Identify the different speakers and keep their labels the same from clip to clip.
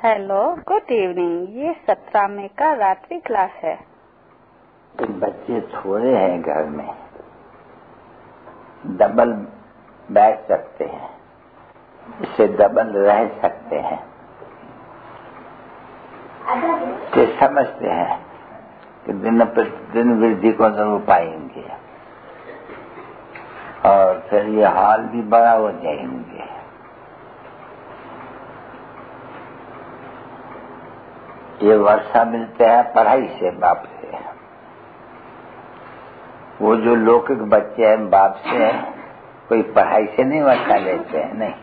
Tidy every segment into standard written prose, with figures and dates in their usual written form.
Speaker 1: Hello, good evening. ये 17 मई का रात्रि क्लास है।
Speaker 2: तो बच्चे थोड़े हैं घर में, डबल बैठ सकते हैं, इससे डबल रह सकते हैं, तो समझते हैं कि दिन प्रतिदिन वृद्धि को जरूर पाएंगे और फिर ये हाल भी बड़ा हो जाएंगे। ये वर्षा मिलते हैं पढ़ाई से, बाप से। वो जो लौकिक बच्चे हैं बाप से हैं, कोई पढ़ाई से नहीं वर्षा लेते हैं, नहीं।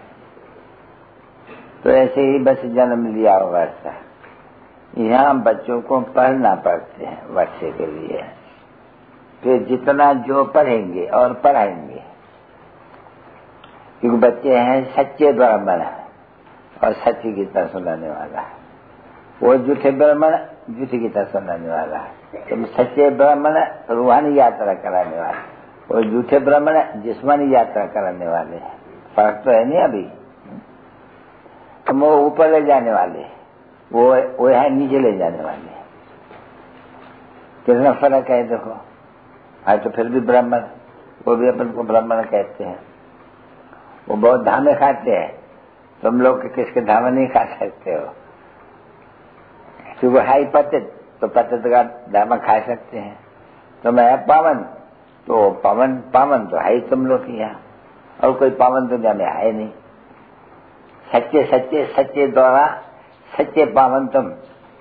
Speaker 2: तो ऐसे ही बस जन्म लिया वर्षा। यहाँ बच्चों को पढ़ना पड़ते हैं वर्षे के लिए, फिर जितना जो पढ़ेंगे और पढ़ाएंगे, क्योंकि बच्चे हैं सच्चे ब्राह्मण और सच्ची गीता सुनाने वाला है। वो झूठे ब्राह्मण झूठी गीता सुनाने वाला है। तुम सच्चे ब्राह्मण रूहानी यात्रा कराने वाले, वो झूठे ब्राह्मण जिस्मानी यात्रा कराने वाले हैं। फर्क तो है नहीं अभी। तुम वो ऊपर ले जाने वाले, वो है नीचे ले जाने वाले। कितना फर्क है देखो। आज तो फिर भी ब्राह्मण, वो भी अपन को ब्राह्मण कहते हैं। वो बहुत धामे खाते हैं, तुम लोग किसके धामे नहीं खा सकते हो, क्योंकि हाई पतित, तो पतित का धामा खा सकते हैं। तो मैं पावन, तो पावन तो है ही तुम लोग की यहाँ, और कोई पावन दुनिया में है नहीं। सच्चे सच्चे सच्चे द्वारा सच्चे पावन तुम।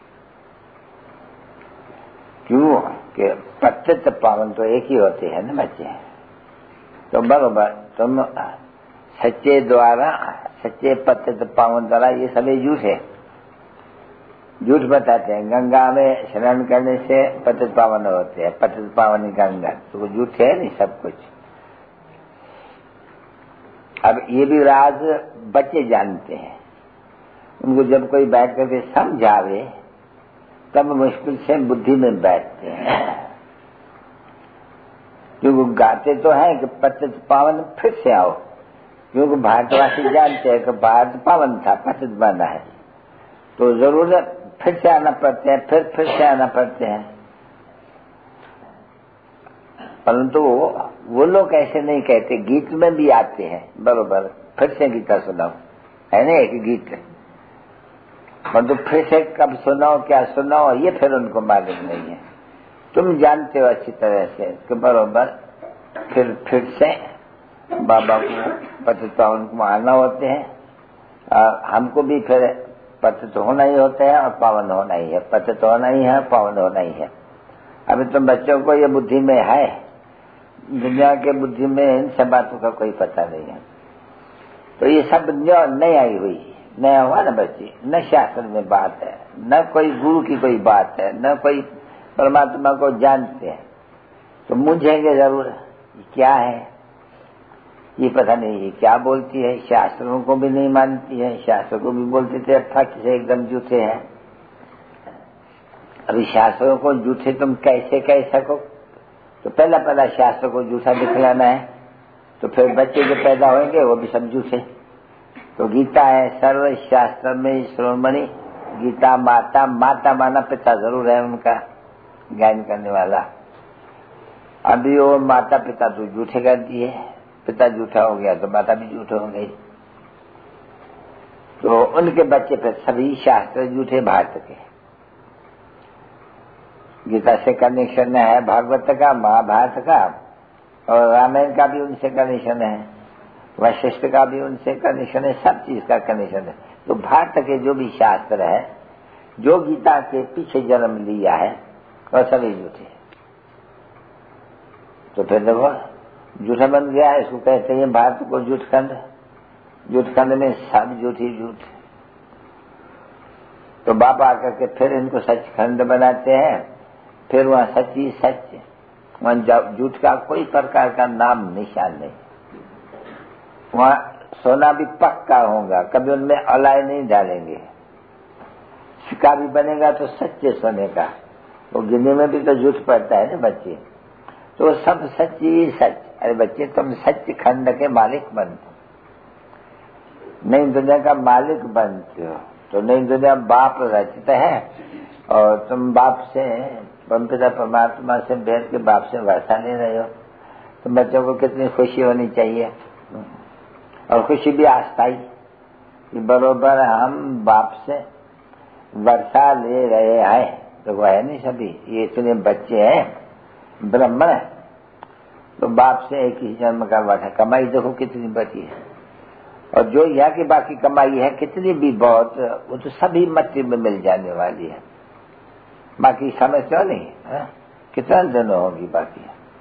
Speaker 2: क्यों कि पतित पावन तो एक ही होते हैं ना बच्चे। तो बरोबर तुम सच्चे द्वारा सच्चे पतित पावन द्वारा, ये सभी झूठ है, झूठ बताते हैं। गंगा में स्नान करने से पतित पावन होते हैं, पतित पावन गंगा, तो वो झूठ है नहीं सब कुछ। अब ये भी राज बच्चे जानते हैं। उनको जब कोई बैठ करके समझावे तब मुश्किल से बुद्धि में बैठते हैं, क्योंकि गाते तो हैं कि पतित पावन फिर से आओ, क्योंकि भारतवासी जानते हैं कि भारत पावन था, पतित बना है, तो जरूर फिर से आना पड़ते हैं, फिर से आना पड़ते हैं। परंतु वो लोग ऐसे नहीं कहते, गीत में भी आते हैं बरोबर, फिर से गीता सुनाओ, है ना एक गीत। परंतु फिर से कब सुनाओ, क्या सुनाओ, ये फिर उनको मालूम नहीं है। तुम जानते हो अच्छी तरह से कि बरोबर फिर से बाबा को पतित पावन को आना होते हैं, हमको भी फिर पतित होना ही होता है और पावन होना ही है, पतित होना ही है, पावन होना ही है। अभी तुम बच्चों को ये बुद्धि में है, दुनिया के बुद्धि में इन सब बातों का कोई पता नहीं है। तो ये सब नई आई हुई, नया हुआ ना बच्चे, न शास्त्र में बात है, न कोई गुरु की कोई बात है, न कोई परमात्मा को जानते हैं, तो मूझेंगे जरूर क्या है, ये पता नहीं ये क्या बोलती है। शास्त्रों को भी नहीं मानती है, शास्त्र को भी बोलते थे फट से एकदम झूठे हैं। अभी शास्त्रों को झूठे तुम कैसे कह सको, तो पहला शास्त्र को झूठा दिखलाना है, तो फिर बच्चे जो पैदा होंगे वो भी सब झूठे। तो गीता है सर्व शास्त्र में श्रोमणी, गीता माता, माता माना पिता जरूर है उनका ज्ञान करने वाला। अभी वो माता पिता तो झूठे कर दिए, पिता झूठा हो गया तो माता भी झूठे हो गई, तो उनके बच्चे फिर सभी शास्त्र झूठे भारत के। गीता से कनेक्शन है भागवत का, महाभारत का, और रामायण का भी उनसे कनेक्शन है, वशिष्ठ का भी उनसे कनेक्शन है, सब चीज का कनेक्शन है। तो भारत के जो भी शास्त्र है, जो गीता के पीछे जन्म लिया है, वह सभी झूठे। तो फिर देखो झूठा बन गया, इसको कहते हैं भारत को झूठखंड। झूठखंड में सब झूठी झूठ। तो बाप आकर के फिर इनको सचखंड बनाते हैं, फिर वहां सच्ची सच, वहां झूठ का कोई प्रकार का नाम निशान नहीं। वहां सोना भी पक्का होगा, कभी उनमें अलाय नहीं डालेंगे। सिक्का भी बनेगा तो सच्चे सोने का, वो गिनने में भी तो झूठ पड़ता है ना बच्चे, तो सब सच्ची सच। अरे बच्चे तुम सच्च खंड के मालिक बनते हो, नहीं दुनिया का मालिक बनते हो। तो नई दुनिया बाप रचता है और तुम बाप से परमपिता परमात्मा से वेद के बाप से वर्षा ले रहे हो, तो बच्चों को कितनी खुशी होनी चाहिए। और खुशी भी अस्थायी कि बरोबर हम बाप से वर्षा ले रहे हैं। तो वो है नहीं सभी, ये इतने बच्चे हैं ब्राह्मण है, तो बाप से एक ही जन्म का वर्षा। कमाई देखो कितनी बची है, और जो यहाँ की बाकी कमाई है कितनी भी बहुत, वो तो सभी मट्टी में मिल जाने वाली है। बाकी समझते हो नहीं है? कितना दिन होगी बाकी।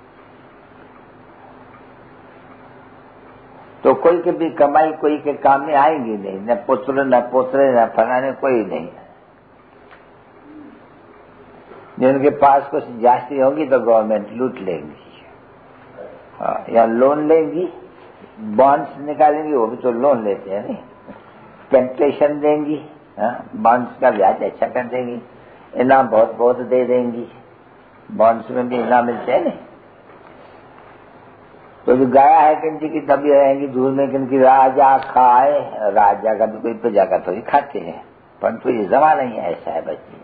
Speaker 2: तो कोई की भी कमाई कोई के काम में आएगी नहीं, न पुत्र न पोतरे न फलाने, कोई नहीं। जिनके पास कुछ जास्ती होगी तो गवर्नमेंट लूट लेंगी, या लोन लेंगी, बॉन्ड्स निकालेंगी, वो भी तो लोन लेते हैं नहीं, टेम्पटेशन देंगी, बॉन्ड्स का ब्याज अच्छा कर देंगी, इनाम बहुत बहुत दे देंगी, बॉन्ड्स में भी इनाम मिलते हैं नहीं। तो जो गाया है किनकी की तभी रहेंगी दूर में, किनकी राजा खाए, राजा का भी कोई प्रजा का थोड़ी खाते हैं, परंतु ये जमाना ही ऐसा है बच्चे।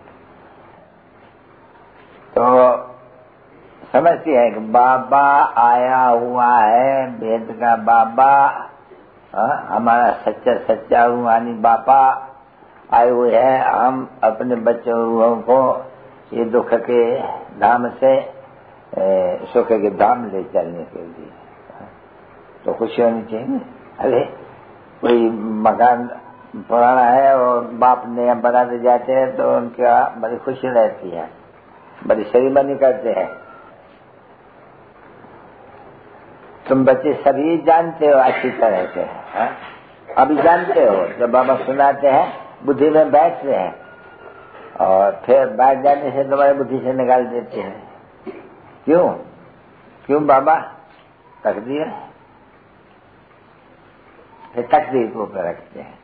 Speaker 2: तो समझती है कि बाबा आया हुआ है, वेद का बाबा, हमारा सच्चा सच्चा रूहानी बाबा आए हुए हैं। हम अपने बच्चों को ये दुख के धाम से सुख के धाम ले चलने के लिए तो खुशी होनी चाहिए। अरे कोई मकान पुराना है और बाप नया बनाते जाते हैं तो उनका बड़ी खुशी रहती है, बड़ी सेरेमनी करते हैं। तुम बच्चे सभी जानते हो अच्छी तरह से, अभी जानते हो, जब बाबा सुनाते हैं बुद्धि में बैठते हैं और फिर बैठ जाने से तुम्हारी बुद्धि से निकाल देते हैं। क्यों बाबा? तकदीर, फिर तकदीर को ऊपर रखते हैं।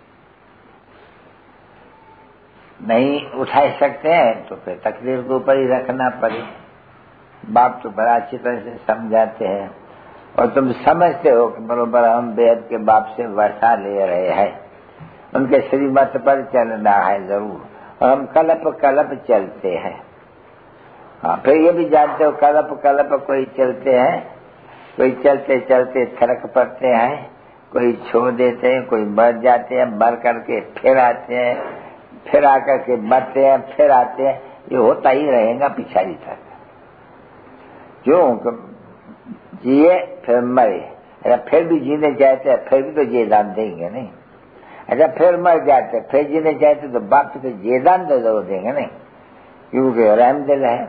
Speaker 2: नहीं उठा सकते हैं तो फिर तकदीर को ऊपर ही रखना पड़े। बाप तो बड़ा अच्छी तरह से समझाते हैं और तुम समझते हो कि बरोबर हम वेद के बाप से वर्षा ले रहे हैं, उनके श्रीमत पर चलना है जरूर, और हम कल्प चलते हैं। हाँ, फिर ये भी जानते हो कल्प कोई चलते हैं, कोई चलते चलते थरक पड़ते हैं, कोई छोड़ देते हैं, कोई मर जाते हैं, मर करके फिर आते हैं, फिर आकर के मरते हैं, फिर आते हैं। ये होता ही रहेगा पिछाड़ी तक। क्यों? जिए फिर मरे, अच्छा फिर भी जीने चाहते हैं, फिर भी तो जेदान देंगे नहीं। अच्छा फिर मर जाते, फिर जीने चाहते तो बाप तो जेदान तो जरूर देंगे नहीं, क्योंकि रहमदिल है।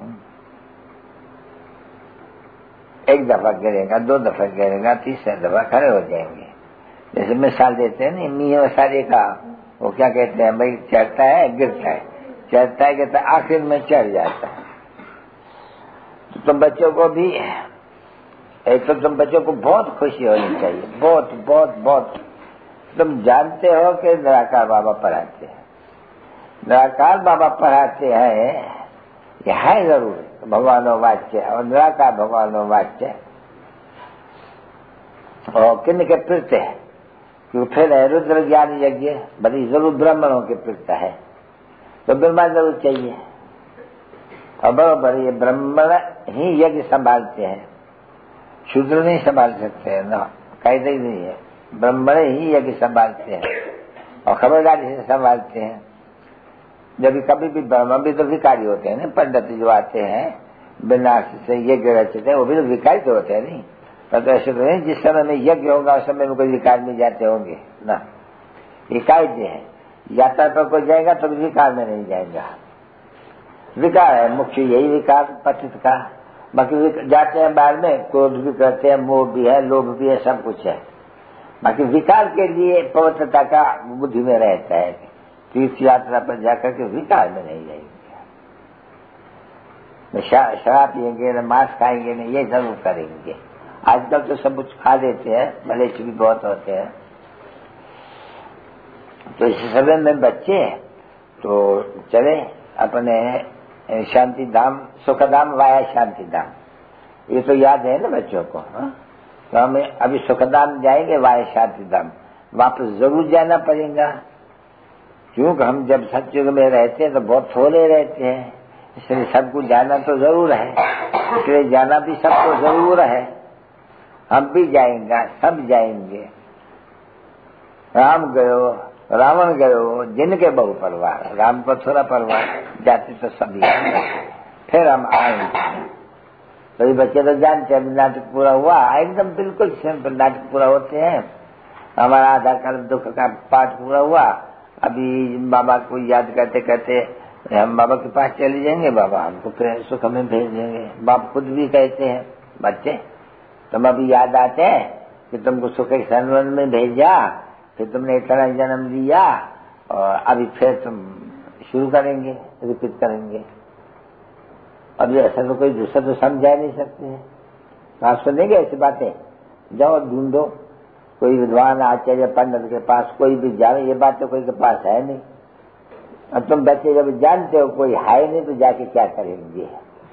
Speaker 2: एक दफा गिरेगा, 2 दफा गिरेगा, 3 दफा खड़े हो जाएंगे। जैसे मिसाल देते हैं नहीं, मियां सारे का वो क्या कहते हैं, भाई चढ़ता है गिरता है, चढ़ता है गिरता है, आखिर में चढ़ जाता है। तो तुम बच्चों को भी एक तो तुम बच्चों को बहुत खुशी होनी चाहिए, बहुत बहुत बहुत। तुम जानते हो कि निराकार बाबा पढ़ाते हैं, निराकार बाबा पढ़ाते हैं, यह है जरूर भगवानो वाच्य और निराकार भगवानो वाच्य। और किन के प्रत्य है? क्योंकि फिर है रुद्र ज्ञान यज्ञ, बड़ी जरूर ब्राह्मणों के प्रत्य है, तो ब्रह्मा जरूर चाहिए। और बराबर ये ब्राह्मण ही यज्ञ संभालते हैं, शूद्र नहीं संभाल सकते हैं ना, कायदा ही नहीं है। ब्राह्मण ही यज्ञ संभालते हैं और खबरदारी से संभालते हैं। जब कभी भी ब्राह्मण भी तो विकारी होते हैं ना, पंडित जो आते हैं बिना से यज्ञ रचते हैं, वो भी तो विकारी तो होते हैं नहीं। तो ऐसे तो नहीं जिस समय में यज्ञ होगा उस समय में कोई विकार में जाते होंगे ना, ये कायदे हैं। यात्रा पर कोई जाएगा तो विकार में नहीं जाएगा, विकार है मुख्य यही विकार पतित का। बाकी जाते हैं बाहर में, क्रोध भी करते हैं, मोह भी है, लोभ भी है, सब कुछ है। बाकी विकार के लिए पवित्रता का बुद्धि में रहता है, तीर्थ यात्रा पर जाकर के विकार में नहीं जाएंगे, शराब पिएंगे न मांस खाएंगे नहीं, ये जरूर करेंगे। आजकल तो सब कुछ खा देते हैं, मलेच्छ भी बहुत होते हैं। तो इस समय में बच्चे तो चले अपने शांति धाम, सुखधाम वाया शांति धाम, ये तो याद है ना बच्चों को। तो हमें अभी सुखधाम जाएंगे, वाया शांति धाम वापस जरूर जाना पड़ेगा। क्योंकि हम जब सतयुग में रहते हैं तो बहुत थोड़े रहते हैं, इसलिए सबको जाना तो जरूर है, इसलिए जाना भी सबको जरूर है। हम भी जाएंगे, सब जाएंगे। राम गयो, रावण गयो, जिनके बहु परिवार, राम को थोड़ा परिवार, जाते तो सभी फिर हम आएंगे। तो ये बच्चे तो जानते हैं, नाटक पूरा हुआ, एकदम बिल्कुल सिंपल नाटक पूरा होते हैं। हमारा आधा काल दुख का पाठ पूरा हुआ। अभी बाबा को याद करते करते हम बाबा के पास चले जाएंगे, बाबा हमको फिर सुख में भेज देंगे। बाप खुद भी कहते हैं, बच्चे तुम अभी याद आते हैं कि तुमको सुख के सनवन में भेजा, फिर तुमने इतना जन्म दिया, और अभी फिर तुम शुरू करेंगे, रिपीट करेंगे। अभी ऐसा तो कोई दूसरा तो समझा नहीं सकते हैं। तो आप सुनेंगे ऐसी बातें? जाओ ढूंढो कोई विद्वान आचार्य पंडित के पास, कोई भी जाओ, ये बात तो कोई के पास है नहीं। अब तुम बच्चे जब जानते हो कोई है नहीं, तो जाके क्या करेंगे?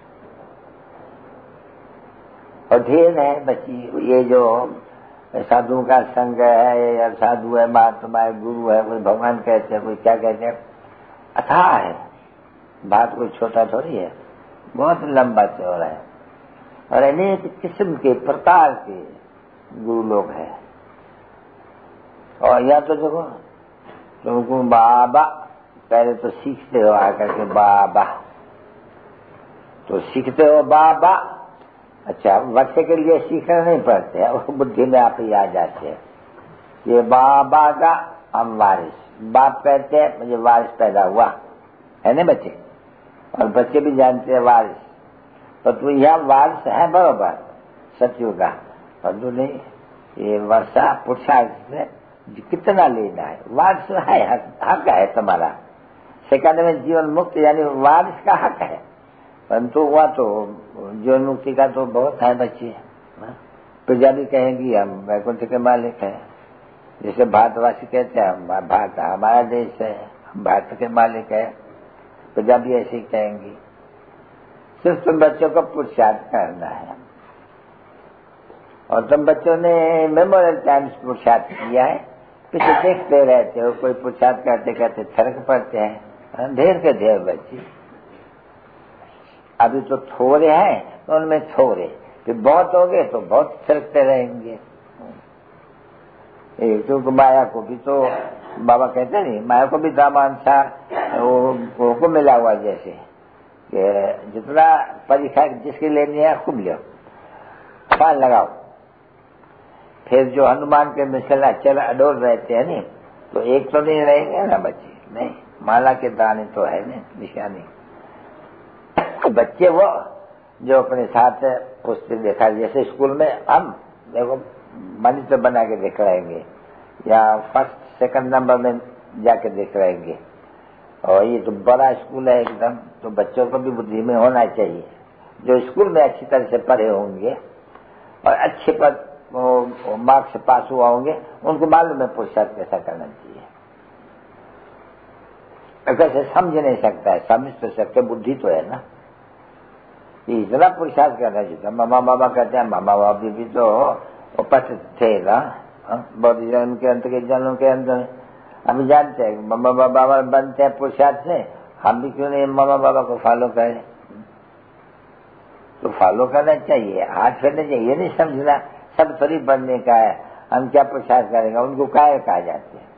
Speaker 2: और ढेर है बच्ची, ये जो साधुओं का संग है, या साधु है, महात्मा है, गुरु है, कोई भगवान कहते हैं, कोई क्या कहते हैं, अथाह है। बात कोई छोटा थोड़ी है, बहुत लंबा चौड़ा है। और अनेक किस्म के प्रकार के गुरु लोग हैं। और या तो देखो, तुमको बाबा पहले तो सीखते हो आकर के, बाबा तो सीखते हो बाबा। अच्छा, बच्चे के लिए सीखना नहीं पड़ते हैं, वो बुद्धि में आप ही आ जाते हैं। ये बाबा का हम वारिस, बाप कहते हैं मुझे वारिस पैदा हुआ है ना बच्चे, और बच्चे भी जानते हैं वारिस। तो तू यहाँ वारिस है बरोबर सत्युग का, पर तू नहीं, ये वर्षा पुरुषार्थ से कितना लेना है, वारिस है, हक है तुम्हारा। सेकंड में जीवन मुक्त यानी वारिस का हक है, परंतु हुआ तो जीवन मुक्ति का तो बहुत है बच्चे। प्रजा भी कहेंगी हम वैकुंठ के मालिक हैं, जैसे भारतवासी कहते हैं भारत हमारा देश है, हम भारत के मालिक है, प्रजा भी ऐसे ही कहेंगी। सिर्फ तुम बच्चों को पुरुषार्थ करना है, और तुम बच्चों ने मेमोरियल टाइम्स पुरुषार्थ किया है, पीछे देखते रहते हो, कोई पुरुषार्थ करते करते थरक पड़ते हैं, ढेर के ढेर बच्चे। अभी तो थोड़े हैं तो उनमें थोड़े, फिर बहुत हो गए तो बहुत थिरकते रहेंगे। क्योंकि माया को भी तो बाबा कहते नहीं, माया को भी दामांसा वो मिला हुआ, जैसे कि जितना परीक्षा जिसकी लेनी है खूब लो, फाल लगाओ। फिर जो हनुमान के मिसल अचल अडोल रहते हैं नहीं, तो एक तो नहीं रहेंगे ना बच्चे, नहीं माला के दाने तो है नहीं निशानी। बच्चे वो जो अपने साथ पुस्तक देखा, जैसे स्कूल में हम देखो मॉनिटर बना के देख रहेंगे, या फर्स्ट सेकंड नंबर में जाके देख रहेंगे। और ये तो बड़ा स्कूल है एकदम, तो बच्चों को भी बुद्धि में होना चाहिए। जो स्कूल में अच्छी तरह से पढ़े होंगे और अच्छे पर मार्क्स से पास हुआ होंगे, उनको मालूम है पुरुषार्थ कैसा करना चाहिए। कैसे समझ नहीं सकता है, समझ तो सकते, बुद्धि तो है ना। इतना पुरुषार्थ करना चाहिए। मामा बाबा कहते हैं, मामा बाबा भी तो उपस्थित थे ना बहुत जन्म के अंत के जन्मों के अंदर। हम जानते हैं मामा बाबा बनते हैं पुरुषार्थ से, हम भी क्यों नहीं मामा बाबा को फॉलो करें? तो फॉलो करना चाहिए, हाथ फेरना चाहिए। ये नहीं समझना सब थोड़ी बनने का है, हम क्या पुरुषार्थ करेंगे। उनको काय कहा जाते हैं,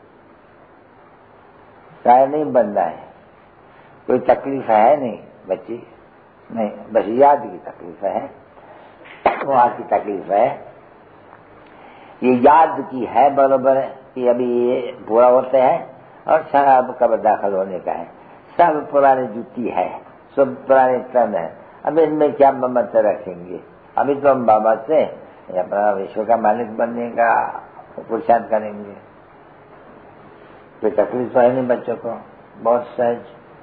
Speaker 2: काय नहीं बनना है। कोई तकलीफ है नहीं बच्ची, नहीं, बस याद की तकलीफ है, वहां की तकलीफ है। ये याद की है बराबर है कि अभी ये पूरा होते हैं और शराब कब दाखिल होने का है। सब पुरानी जूती है, सब पुराने तन है, अब इनमें क्या ममत रखेंगे। अभी तो हम बाबा से अपना विश्व का मालिक बनने का पुरुषार्थ करेंगे। कोई तकलीफ तो है नहीं बच्चों को, बहुत सहज।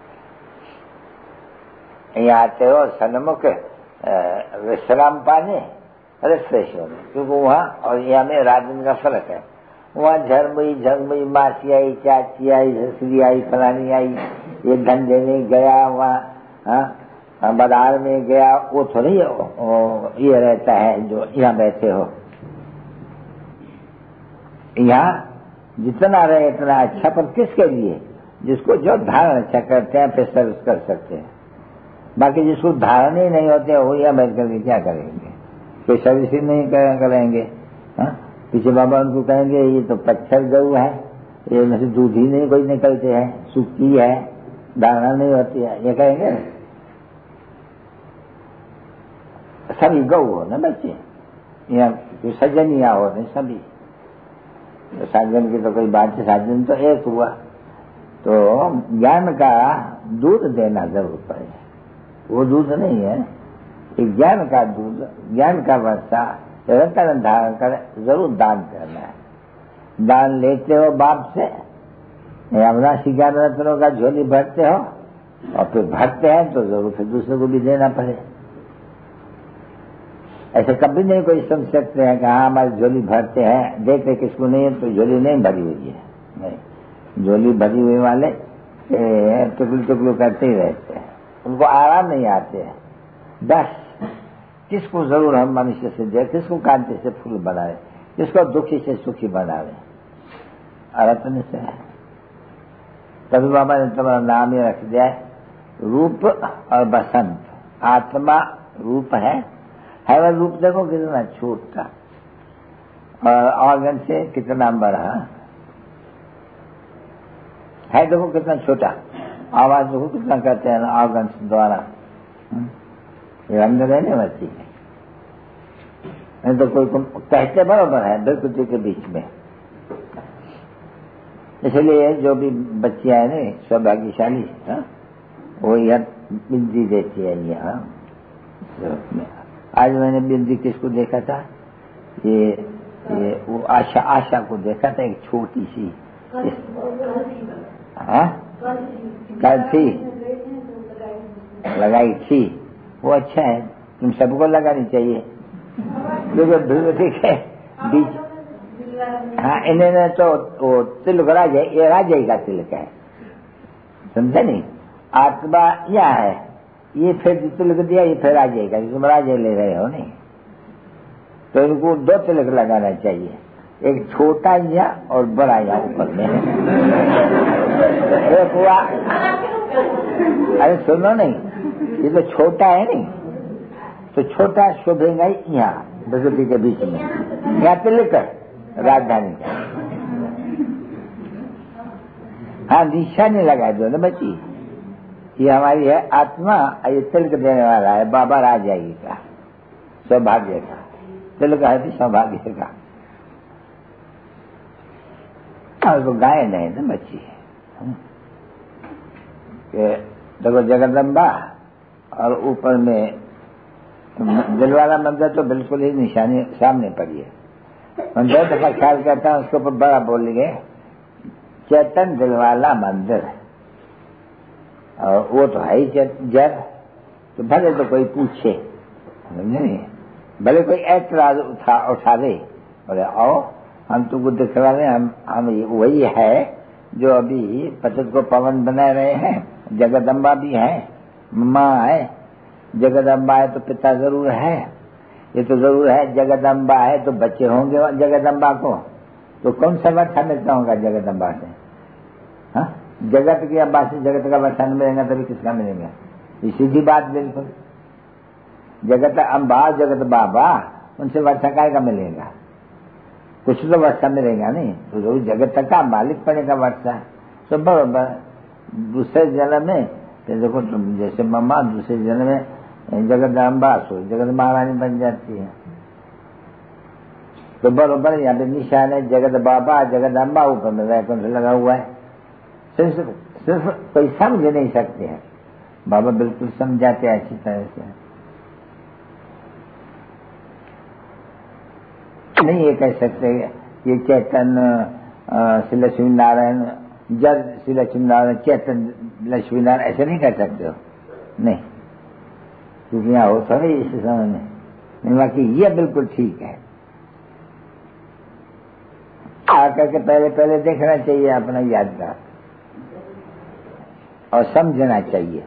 Speaker 2: यहाँ आते हो सन्मुख विश्राम पाने, रिफ्रेश होने, क्योंकि वहाँ और यहाँ में रात दिन का फर्क है। वहाँ झरमई झरमई मासी आई, चाची आई, ससुरी आई, फलानी आई, ये धंधे में गया, वहाँ बाजार में गया, वो थोड़ी ये रहता है जो यहाँ बैठे हो। यहाँ जितना रहे इतना अच्छा, पर किसके लिए? जिसको जो धारण अच्छा करते हैं फिर सर्विस कर सकते हैं। बाकी जिसको धारण ही नहीं होते वो या बैठ करके क्या करेंगे, कोई सर्विस ही नहीं करेंगे। पीछे बाबा उनको कहेंगे ये तो पत्थर गऊ है, ये में से दूध ही नहीं कोई निकलते हैं, सूखी है, धारणा नहीं होती है, ये कहेंगे। सभी गौ हो ना बच्चे, यहाँ जो सज्जन यहाँ होते सभी, तो साधन की तो कोई बात है, साधन तो एक हुआ। तो ज्ञान का दूध देना जरूर पड़े, वो दूध नहीं है, एक ज्ञान का दूध, ज्ञान का वर्षा निरंतर धारण कर जरूर दान करना है। दान लेते हो बाप से, अविनाशी ज्ञान रत्नों का झोली भरते हो और फिर भरते हैं तो जरूर फिर दूसरे को भी देना पड़े। ऐसे कभी नहीं कोई समझ सकते हैं कि हाँ हमारी झोली भरते हैं, देते किसको नहीं है तो झोली नहीं भरी हुई है। नहीं, झोली भरी हुई वाले टुकड़ू टुकड़ू करते ही रहते हैं, उनको आराम नहीं आते हैं। बस किसको जरूर हम मनुष्य से दे, किसको कांति से फूल बनाए, किसको दुखी से सुखी बनावे, आराधन से है। तभी बाबा ने तुम्हारा नाम ही रख दिया है रूप और बसंत। आत्मा रूप है वह रूप देखो कितना छोटा और ऑर्गन से कितना बड़ा है, देखो कितना छोटा, आवाज देखो कितना करते हैं ऑर्गन द्वारा, ये अंदर रहने वाली है। नहीं तो कोई कहते बराबर है प्रकृति के बीच में। इसलिए जो भी बच्चियां है ना सौभाग्यशाली, वो यह बिंदी देती है यहाँ। आज मैंने बिंदी किसको देखा था, ये वो आशा को देखा था, एक छोटी सी कल थी लगाई थी, वो अच्छा है, तुम सबको लगानी चाहिए क्योंकि ठीक है बीच। हाँ, इन्होंने तो वो तिलक राजा, ये राजा का तिलक है, समझे नहीं। आत्मा यह है, ये फिर तिलक दिया, ये फिर राजा का, तुम राजा ले रहे हो नहीं, तो इनको 2 तिलक लगाना चाहिए, एक छोटा या और बड़ा या ऊपर में। एक हुआ, अरे सुनो नहीं, ये तो छोटा है नहीं, तो छोटा शोभेगा यहाँ प्रकृति के बीच में, यहाँ तिलक राजधानी का। हाँ, निशानी लगा दो ना बच्ची, ये हमारी है आत्मा, ये तिलक देने वाला है बाबा राजाई का, सौभाग्य का तिलक है भी सौभाग्य का। और वो गायन है ना बच्ची, देखो जगदम्बा और ऊपर में दिलवाला मंदिर तो बिल्कुल ही निशानी सामने पड़ी है। मैं 2 दफा ख्याल करता हूँ उसके ऊपर बड़ा बोल गए चेतन दिलवाला मंदिर, और वो तो है ही जड़, तो भले तो कोई पूछे नहीं, भले कोई ऐतराज उठा दे, बोले आओ हम तुमको दिखवा रहे, हम वही है जो अभी पतित को पवन बना रहे हैं। जगदम्बा भी है, माँ है, जगदम्बा है तो पिता जरूर है, ये तो जरूर है। जगदम्बा है तो बच्चे होंगे जगदम्बा को, तो कौन सा वर्षा मिलता होगा जगदम्बा से? हाँ, जगत की अम्बा से जगत का वर्षा नहीं मिलेगा तभी किसका मिलेगा? ये सीधी बात बिल्कुल। जगत अम्बा जगत बाबा, उनसे वर्षा काय का मिलेगा? कुछ तो वर्षा मिलेगा नहीं, तो जरूर जगत का मालिक पड़ेगा वर्षा। तो बराबर दूसरे जन्म में देखो तुम जैसे मम्मा दूसरे जन्म में जगदम्बा सो जगत महारानी बन जाती है, तो बराबर यहाँ पे निशान है जगत बाबा जगदम्बा, ऊपर में वैकुंठ लगा हुआ है। सिर्फ कोई समझ नहीं सकते हैं, बाबा बिल्कुल समझाते हैं अच्छी तरह से। नहीं ये कह सकते ये चेतन श्री लक्ष्मी नारायण, जड़ श्री लक्ष्मी नारायण, चेतन लक्ष्मी नारायण, ऐसे नहीं कह सकते हो, नहीं, क्योंकि यहाँ हो थोड़े इस समय में नहीं। बाकी ये बिल्कुल ठीक है, आकर के पहले देखना चाहिए अपना यादगार और समझना चाहिए।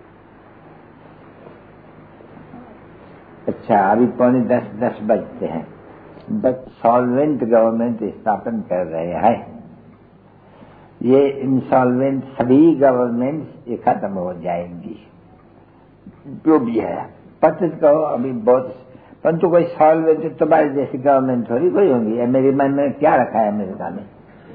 Speaker 2: अच्छा, अभी 9:45 बजते हैं, बट सॉल्वेंट गवर्नमेंट स्थापन कर रहे हैं। ये इंसॉल्वेंट सभी गवर्नमेंट ये खत्म हो जाएंगी, जो भी है। पतित कहो अभी बहुत, परंतु कोई सॉल्वेंट तुम्हारी जैसी गवर्नमेंट थोड़ी कोई होगी। अमेरिका में क्या रखा है अमेरिका में?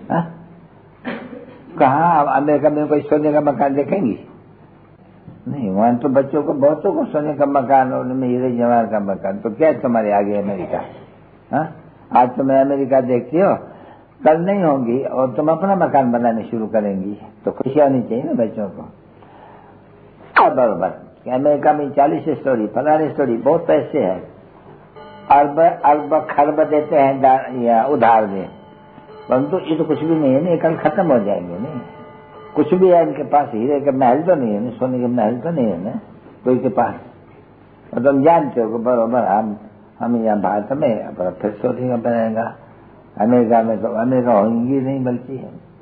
Speaker 2: कहाँ अमेरिका में कोई सोने का मकान देखेंगी? नहीं, वहां तो बच्चों को बहुतों को सोने का मकान और उनमें हीरे जवाहर का मकान। तो क्या तुम्हारे आगे अमेरिका? आज तुम्हें अमेरिका देखती हो, कल नहीं होंगी और तुम अपना मकान बनाने शुरू करेंगी। तो खुशी होनी चाहिए ना बच्चों को। बराबर अमेरिका में 40 स्टोरी, 15 स्टोरी, बहुत पैसे है, अरब अरब खरब देते हैं या उधार में, परंतु ये तो कुछ भी नहीं है ना, कल खत्म हो जाएंगे। नहीं कुछ भी है इनके पास, हीरे के महल तो नहीं है ना, सोने के महल तो नहीं है ना कोई के पास। और तुम जानते हो बराबर हम यहाँ भारत में फिर सोने का बनेगा, अमेरिका में तो अमेरिका होंगी नहीं, बल्कि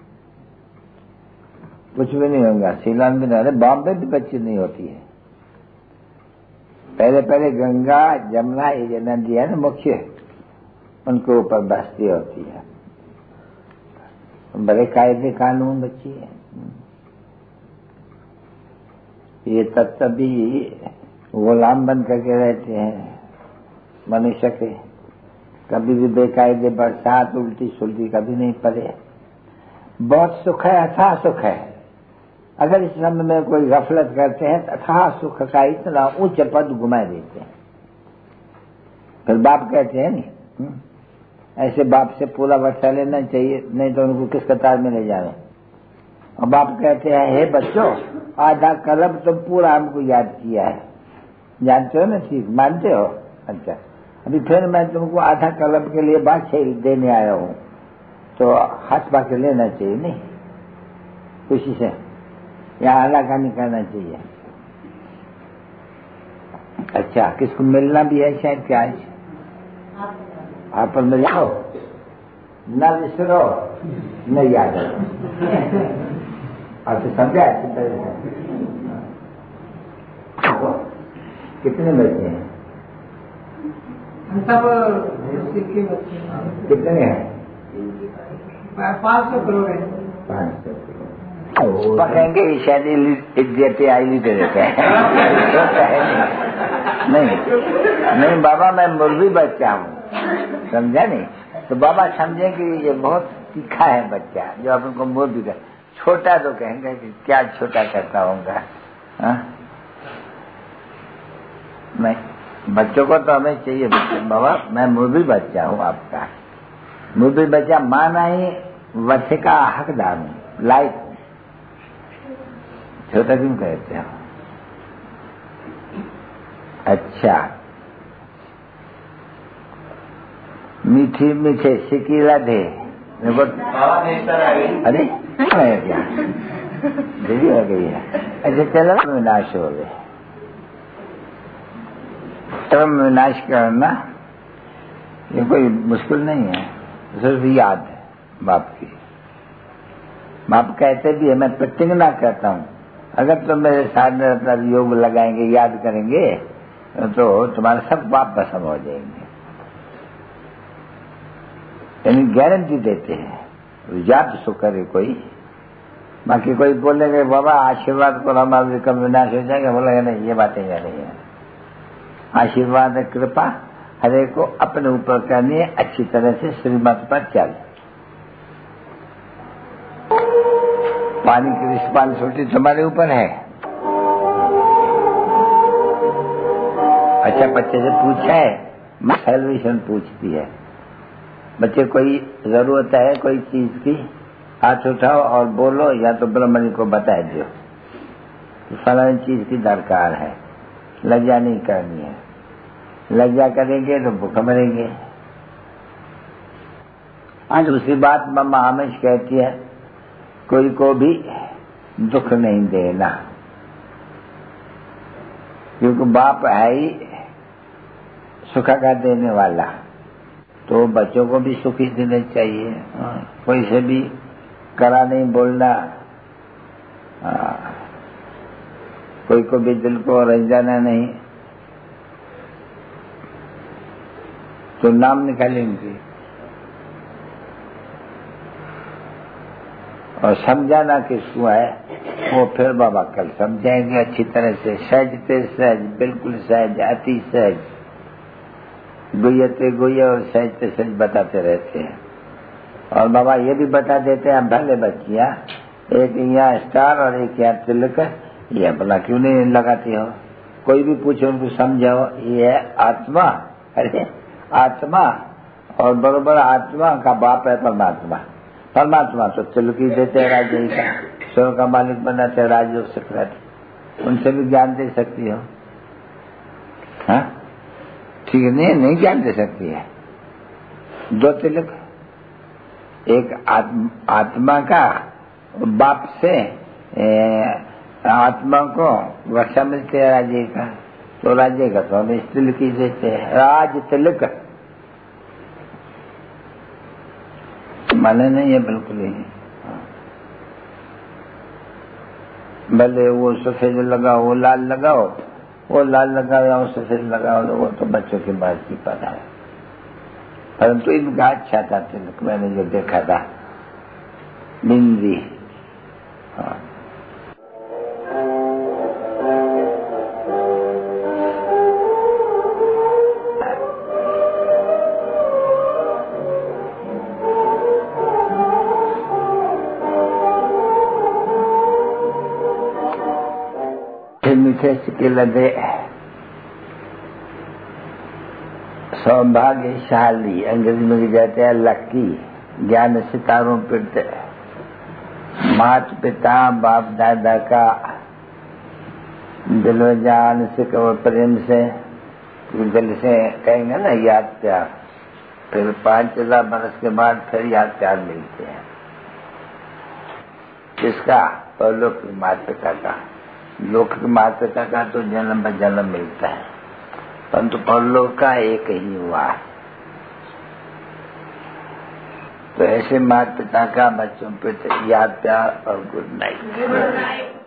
Speaker 2: कुछ भी नहीं होगा। सीलान भी नहीं, बॉम्बे भी बच्ची नहीं होती है। पहले पहले गंगा जमुना ये नदी है ना मुख्य, उनके ऊपर बस्ती होती है, बड़े कायदे कानून बच्ची है। ये तत्व भी गुलाम बन करके रहते हैं मनुष्य के, कभी भी बेकायदे बरसात उल्टी सुल्टी कभी नहीं पड़े। बहुत सुख है, अथाह सुख है। अगर इस समय में कोई गफलत करते हैं, अथाह सुख का इतना उच्च पद घुमा देते हैं। फिर बाप कहते हैं नहीं, ऐसे बाप से पूरा वर्षा लेना चाहिए, नहीं तो उनको किस कतार में ले जाए। और बाप कहते हैं, हे बच्चों, आधा कलब तो पूरा हमको याद किया है, जानते हो ना, ठीक मानते हो? अच्छा, अभी फिर मैं तुमको आधा कलब के लिए बात देने आया हूँ, तो हाथ पा के लेना चाहिए नहीं, खुशी से यहाँ आनाकानी करना चाहिए। अच्छा, किसको मिलना भी है शायद क्या आज? आप पर मिल जाओ, न विसरो न याद रखो। आप तो समझा अच्छी तरह से। कितने बच्चे हैं?
Speaker 3: सब के बच्चे
Speaker 2: कितने हैं?
Speaker 3: 500 करोड़ है।
Speaker 2: 500 करोड़ पकड़ेंगे शायद इज्जत आई दे देते हैं। नहीं बाबा, मैं मुर्गी बच्चा हूँ, समझा नहीं? तो बाबा समझे कि ये बहुत तीखा है बच्चा, जो अपन को मुर्गी का छोटा तो कहेंगे कि क्या छोटा करता होगा। नहीं, बच्चों को तो हमें चाहिए बाबा, मैं मुर्गी बच्चा हूँ आपका। मुर्गी बच्चा माना ही वथे का हकदार हूँ, लायक हूँ। छोटा क्यों कहते हो? अच्छा, मीठी मीठे सिकीला थे। अरे क्या देरी हो गई है? अच्छा चलो, विनाश हो गए। कर्म विनाश करना ये कोई मुश्किल नहीं है, सिर्फ याद है बाप की। बाप कहते भी है, मैं प्रतिज्ञा करता हूँ, अगर तुम मेरे साथ में अपना योग लगाएंगे, याद करेंगे, तो तुम्हारे सब पाप भस्म हो जाएंगे। यानी गारंटी देते हैं, याद सो करे कोई। बाकी कोई बोलेंगे बाबा आशीर्वाद को हमारा कर्म विनाश हो जाएगा, बोलेगा नहीं, ये बातें जा रही है। आशीर्वाद कृपा हरे को अपने ऊपर करनी है, अच्छी तरह से श्रीमत पर चल। पानी की रिस्पॉन्सिबिलिटी तुम्हारे ऊपर है। अच्छा, बच्चे से पूछा है, मैं सॉल्यूशन पूछती है। बच्चे कोई जरूरत है कोई चीज की, हाथ उठाओ और बोलो, या तो ब्रह्मणी को बता दो फलानी चीज की दरकार है। लज्जा नहीं करनी है, लज्जा करेंगे तो भूख मरेंगे। आज दूसरी बात मम्मा हमेशा कहती है, कोई को भी दुख नहीं देना, क्योंकि बाप है ही सुख का देने वाला, तो बच्चों को भी सुखी देना चाहिए। कोई से भी कड़ा नहीं बोलना, कोई को भी दिल को रंजाना नहीं। तो नाम निकालेंगे और समझाना किसको है वो फिर बाबा कल समझाएंगे अच्छी तरह से, सहज ते सहज, बिल्कुल सहज, अति सहज, गुयते गुय और सहज ते सहज बताते रहते हैं। और बाबा ये भी बता देते हैं भले बच्चियां, एक यहाँ स्टार और एक यहाँ तिलक, ये भला क्यों नहीं लगाती हो? कोई भी पूछे उनको समझाओ, ये है आत्मा। अरे आत्मा, और बरोबर आत्मा का बाप है परमात्मा। परमात्मा तो तिलक ही देते हैं, राजय का स्वर्ग का मालिक बनाते हैं, राजयोग चक्रवर्ती, उनसे भी ज्ञान दे सकती हो। हाँ ठीक है, नहीं ज्ञान दे सकती है। दो तिलक, एक आत्मा का बाप से आत्मा को वर्षा मिलती है राज्य का, तो राज्य का तो हम तिलक ही देते हैं, राज तिलक। माने नहीं है बिल्कुल ही। भले वो सफेद लगाओ, वो लाल लगाओ, वो लाल लगाओ या वो सफेद लगाओ, वो तो बच्चों की बात की पता है। परंतु इनका अच्छा था तिलक, मैंने जो देखा था बिंदी। हाँ मीठे सिक्के लदे सौभाग्यशाली, अंग्रेजी में जाते हैं लकी, ज्ञान सितारों पिट, माता पिता बाप दादा का दिलो जान से कवर प्रेम से, दिल से कहेंगे ना याद प्यार, फिर 5,000 बरस के बाद फिर याद प्यार मिलते हैं। किसका? परलोक के माता पिता का। लोक के माता पिता का तो जन्म ब जन्म मिलता है, परंतु परलोक का एक ही हुआ। तो ऐसे माता पिता का बच्चों पे याद प्यार और गुड नाइट।